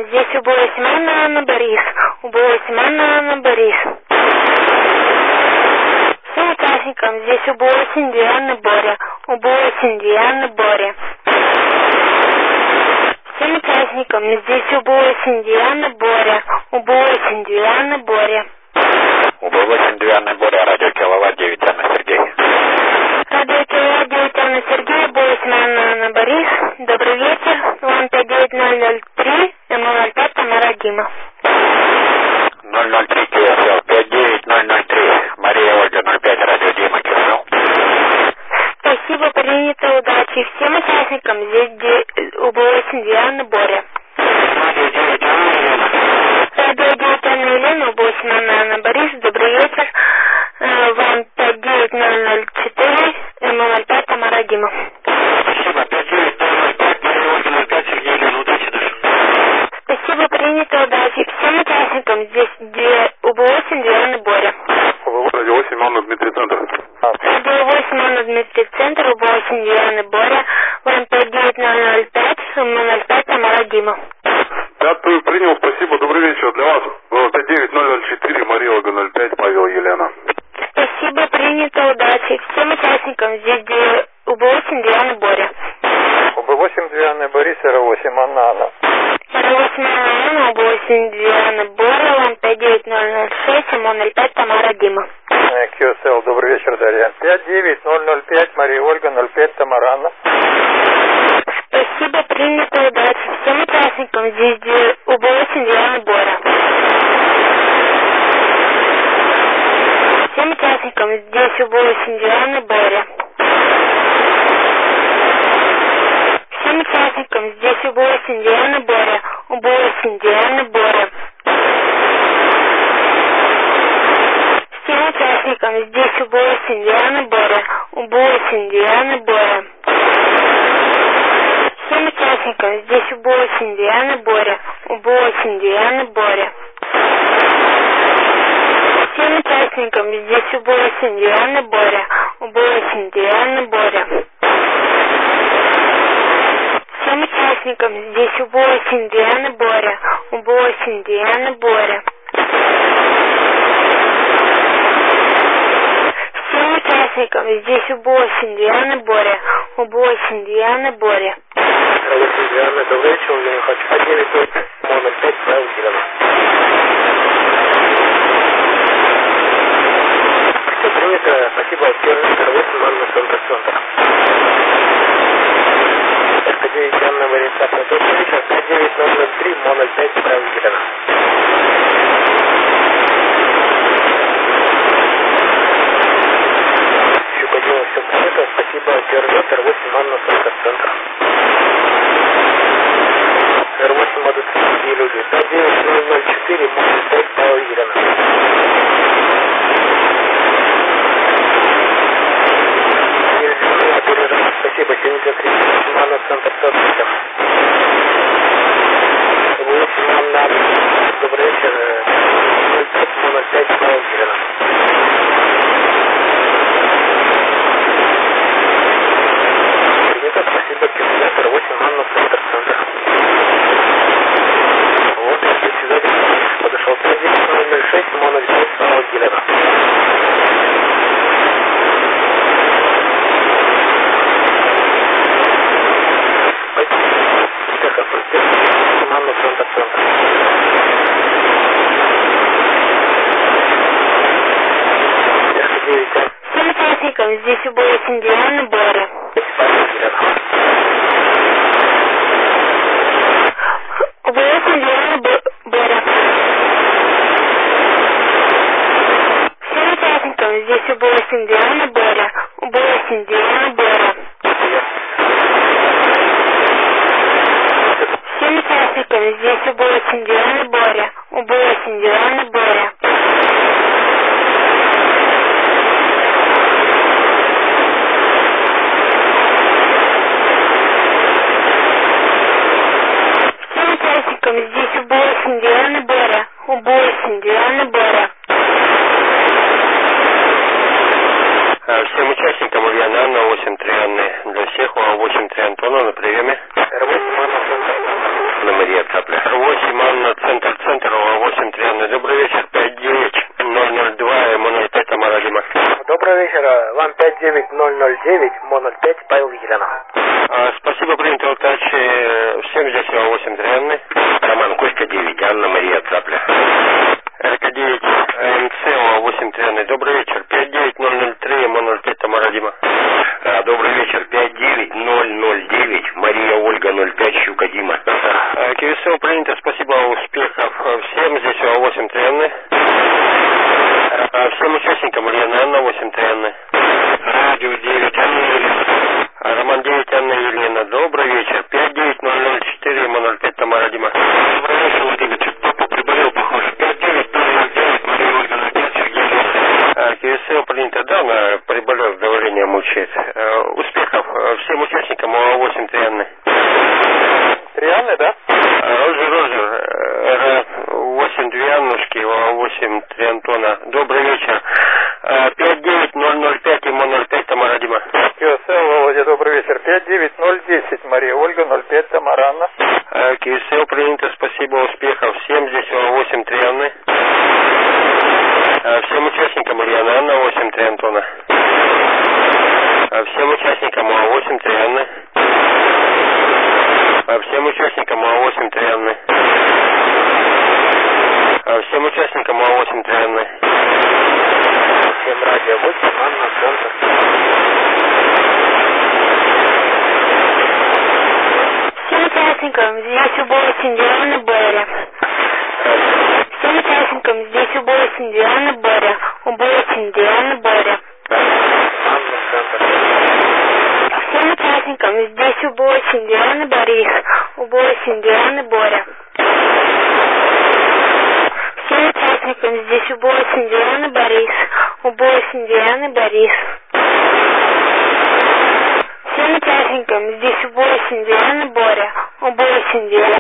здесь УБ-8 Анна Борис. УБ-8 Анна Борис. Всем участникам здесь УБ-8 Диана Боря. УБ-8 Диана Боря. Всем участникам здесь УБ-8 Диана Боря. УБ-8 Диана Боря. УБ-8 Диана Боря, радио Киловатт 9, Анна Сергей. Радио Киловатт 9, Анна Сергей, УБ-8 Анна Борис. Добрый вечер. Вам 59003, МЛ-5, Тамара Дима. 003 КСЛ, 59003, Мария Ольга 05, радио Дима КСЛ. Спасибо, принято, удачи. Всем участникам здесь УБ-8 Диана Боря. Радио 9 Анна Елена. Радио 9 Анна Елена, УБ-8 Анна Борис. Добрый вечер. Вам 59004, МЛ-5, Тамара Дима. Спасибо, 59005, Мария Ольга 05, Сергей Елена, удачи, дальше. Спасибо, принято, удачи. Всем участникам здесь УБ-8 Диана Боря. Радио 8 Анна Дмитрий Центр. Радио 8 Анна Дмитрий Центр, УБ-8 Диана Боря. Вам 59005, МЛ-5, Тамара Дима. Пятую принял, спасибо, добрый вечер для вас. 59004, Мария Ольга 05, Павел Елена. Спасибо, принято, удачи. Всем участникам здесь УБ-8 Диана Боря. УБ-8 Диана Борис, Р-8 Анна. Р-8 Анна, УБ-8 Диана Боря, вам 59006, МО-05, Тамара Дима. QSL, добрый вечер, Дарья. 59005, Мария Ольга 05, Тамара Анна. Спасибо, принято, удачи. Всем участникам здесь УБ-8 Диана Боря. Всем участникам здесь УБ-8 Диана Боря. Всем участникам здесь УБ-8 Диана Боря. УБ-8 Диана Боря. Всем участникам здесь УБ-8 Диана Боря. УБ-8 Диана Боря. Всем участникам здесь УБ-8 Диана Боря. УБ-8 Диана Боря. Всем участникам здесь УБ-8 Диана Боря. УБ-8 Диана Боря. Всем участникам здесь УБ-8 Диана Боря. УБ-8 Диана Боря. Всем участникам здесь УБ-8 Диана Боря. УБ-8 Диана Боря. Р-8 Диана, добрый вечер, я хочу 590, МО-05, Павел Елена. Все принято, спасибо, Р-8 Анна Центр. РК-9 Анна Бориса, добрый вечер, 59003, МО-05, Павел Елена. Все поделал, все принято, спасибо, Р-8 Анна Центр. Р-8 могут другие люди. 59004, МО-05, Павел Елена. Спасибо, 73, Анна Центр, Центр. 8 Анна, добрый вечер, 05, МО-05, Павел Елена. Принято, спасибо, кинотеатр 8 Анна Центр. Вот, председатель подошел 59006, МО-05, Павел Елена. Анна Центр. Всем участникам здесь УБ-8 Диана Боря. УБ-8 Диана Боря. Всем участникам здесь УБ-8 Диана Боря. УБ-8 Диана Боря. Всем участникам здесь УБ-8 Диана Боря. УБ-8 Диана Боря. Всем участникам здесь УБ-8 Диана Боря. УБ-8 Диана Боря. Всем участникам Ульяна Анна, 8-3 Анны. Для всех, 8-3 Антона на приеме. Р-8 Анна Центр. Анна Мария Цапля. 8 Анна, центр, 8 Трианна. Добрый вечер, 59002, М05 Тамара Дима. Добрый вечер, вам 59009, Мо-05, Павел Елена. Спасибо, принято, удачи. Всем здесь 8 Трианны. Роман Костя 9, Анна Мария Цапля. РК-9, МЦ 8 Трианны. Добрый вечер, 59003, Мо-05 Тамара Дима. Добрый вечер, 59009, Мария Ольга 05, Щука Дима. КСО принято, спасибо, успехов всем, здесь 8 Трианны. Всем участникам Ульяна Анна 8 Трианны. Радио 9, Анна Елена. Роман 9, Анна Елена. Добрый вечер, 59004, Мо-05 Тамара Дима. Добрый вечер, Владимир, папа приболел, похоже. 59009, Мария Ольга 05, Сергей Лев. КСО принято, да, она приболел, давление мучает. Успехов всем участникам 8 Трианны. Трианны, да? Розер, 8 2 Аннушки, 8 3 Антона. Добрый вечер. 59005 и Мо-05 Тамара Дима. КСЛ, Володя, добрый вечер. 59010, Мария Ольга, 05 Тамара Анна. КСЛ принято, спасибо, успехов всем, здесь 8 3 Анны. Всем участникам Ульяна Анна 8 3 Антона. Всем участникам 8 3 Анны. Всем участникам 8 3 Анны. Всем участникам 8 3 Анны. Всем радио 8, Анна, центр. Всем участникам здесь 8 Диана Боря. Всем участникам здесь 8 Диана Боря. 8 Диана Боря. Анна, центр. Всем участникам здесь 8 Диана Борис. 8 Диана Боря. Всем участникам здесь 8 Диана Борис. 8 Диана Борис. Всем участникам здесь 8 Диана Боря. 8 Диана.